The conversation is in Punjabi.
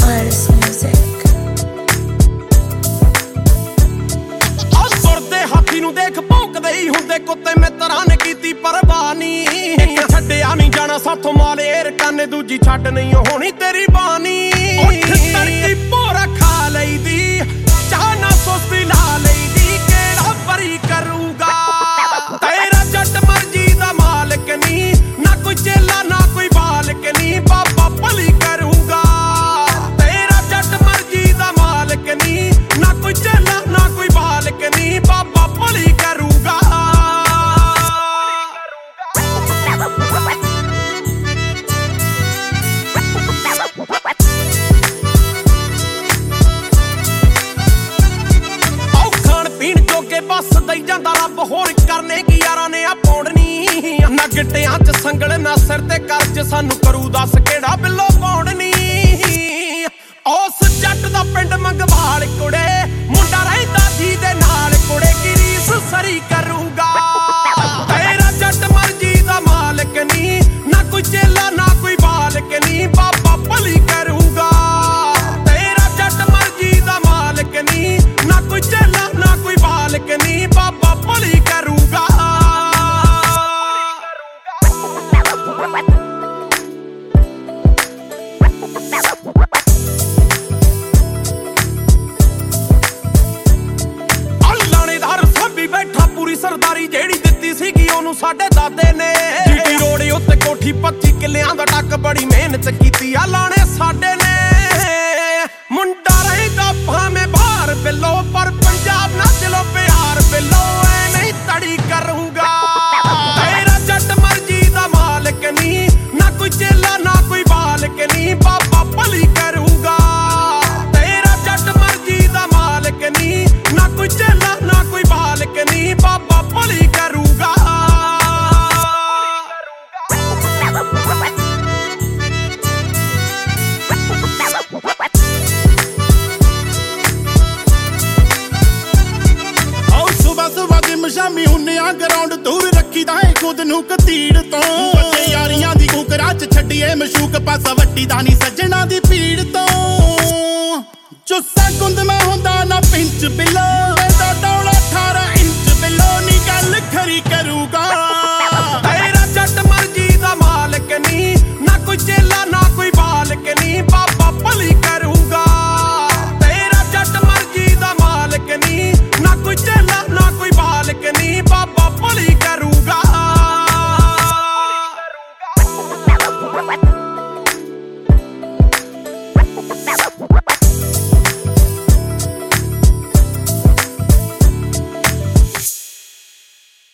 Artist music. ਹਾਥੀ ਨੂੰ ਦੇਖ ਭੌਂਕਦੇ ਹੀ ਹੁੰਦੇ ਕੁੱਤੇ ਮਿੱਤਰਾਂ ਨੇ ਕੀਤੀ ਪਰਵਾਹ ਨੀ ਛੱਡਿਆ ਨਹੀਂ ਜਾਣਾ ਸਾਥੋਂ ਮਾਲੇ ਰਕਾਨੇ ਦੂਜੀ ਛੱਡ ਨਹੀਂ ਹੋਣੀ ਤੇਰੀ ਬਾਨੀ ਉੱਠ ਤੜਕੀ ਭੋਰਾ ਖਾ ਲਈਦੀ ਚਾਹ ਨਾ ਸੁਸਤੀ ਲਾ ਲਈਦੀ ਕਿਹੜਾ ਬਰੀ ਕਰੂਗਾ ਤੇਰਾ ਜੱਟ ਮਰਜੀ ਦਾ ਮਾਲਕ ਨੀ ਨਾ ਕੋਈ ਚੇਲਾ ਨਾ ਕੋਈ ਬਾਲਕ ਨੀ ਬਾਬਾ ਭਲੀ ਕਰੂਗਾ ਤੇਰਾ ਜੱਟ ਮਰਜੀ ਦਾ ਮਾਲਕ ਨੀ ਨਾ ਕੋਈ ਚੇਲਾ ਨਾ ਕੋਈ ਬਾਲਕ ਨੀ ਬਾਬਾ ਭਲੀ ਕਰੂਗਾ ਆਓ ਖਾਣ ਪੀਣ ਜੋਗੇ ਬਸ ਦਈ ਜਾਂਦਾ ਰੱਬ ਹੋਰ ਕਰਨੇ ਕੀ ਯਾਰਾਂ ਨੇ ਆ ਪੌੜਨੀ ਨਾ ਗਿੱਟਿਆਂ 'ਚ ਸੰਗਲ ਨਾ ਸਿਰ ਤੇ ਕਰਜ ਸਾਨੂੰ ਕਰੂ ਦੱਸ ਕਿਹੜਾ ਬਿੱਲੋ ਪੌੜਨੀ ਉਸ ਜੱਟ ਦਾ ਪਿੰਡ ਮੰਗਵਾਲ ਕੁੜੇ ਮੁੰਡਾ ਰਹਿੰਦਾ ਜੀ ਦੇ ਨਾਲ ਕੁੜੇ ਕੀ ਰੀਸ ਸਰੀ ਕਰੂਗਾ ਤੇਰਾ ਜੱਟ ਮਰਜੀ ਦਾ ਮਾਲਕ ਨੀ ਨਾ ਕੋਈ ਚੇਲਾ ਨਾ ਕੋਈ ਬਾਲਕ ਨੀ ਬਾਬਾ ਭਲੀ ਕਰੂਗਾ ਤੇਰਾ ਜੱਟ ਮਰਜੀ ਦਾ ਮਾਲਕ ਨੀ ਨਾ ਕੋਈ ਚੇਲਾ ਨਾ ਕੋਈ ਬਾਲਕ ਨੀ ਬਾਬਾ ਭਲੀ ਕਰੂਗਾ ਬੈਠਾ ਪੂਰੀ ਸਰਦਾਰੀ ਜਿਹੜੀ ਦਿੱਤੀ ਸੀਗੀ ਉਹਨੂੰ ਸਾਡੇ ਦਾਦੇ ਨੇ ਜੀਟੀ ਰੋਡ ਉੱਤੇ ਕੋਠੀ 25 ਕਿੱਲਿਆਂ ਦਾ ਟੱਕ ਬੜੀ ਮਿਹਨਤ ਕੀਤੀ ਆ ਲਾਣੇ ਸਾਡੇ ਨੇ ਮੁੰਡਾ ਰਹਿੰਦਾ ਭਾਵੇਂ ਬਾਹਰ ਬਿੱਲੋ ਪਰ ਪੰਜਾਬ ਨਾਲ ਦਿਲੋਂ ਪਿਆਰ ਬਿੱਲੋ ਐ ਨਹੀਂ ਤੜੀ ਕਰੂੰਗਾ ਤੇਰਾ ਜੱਟ ਮਰਜੀ ਦਾ ਮਾਲਕ ਨੀ ਨਾ ਕੋਈ ਚੇਲਾ ਨਾ ਕੋਈ ਬਾਲਕ ਨੀ ਬਾਬਾ ਭਲੀ ਕਰੂਗਾ ਤੇਰਾ ਜੱਟ ਮਰਜੀ ਦਾ ਮਾਲਕ ਨੀ ਨਾ ਕੋਈ ਚੇਲਾ ਨਾ ਕੋਈ ਬਾਲਕ ਨੀ ਬਾਬਾ ਭਲੀ ਕਰੂਗਾ ਆਓ ਸੁਬਾ ਸੁਬਾ ਜਿਮ ਸ਼ਾਮੀ ਹੁੰਨੇ ਆ ਗਰਾਊਂਡ ਦੂਰ ਰੱਖੀਦਾ ਏ ਖੁਦ ਨੂੰ ਕਤੀੜ ਤੋਂ ਬੱਚੇ ਯਾਰੀਆਂ ਦੀ ਕੁਕਰਾਂ 'ਚ ਛੱਡੀਏ ਮਸ਼ੂਕ ਪਾਸਾ ਵੱਟੀ ਦਾ ਨੀ ਸੱਜਣਾ ਦੀ ਭੀੜ ਤੋਂ ਚੁੱਸਾ ਗੁੰਦ ਮੈਂ ਹੁੰਦਾ ਨਾ ਪਿੰਚ ਬਿੱਲੋ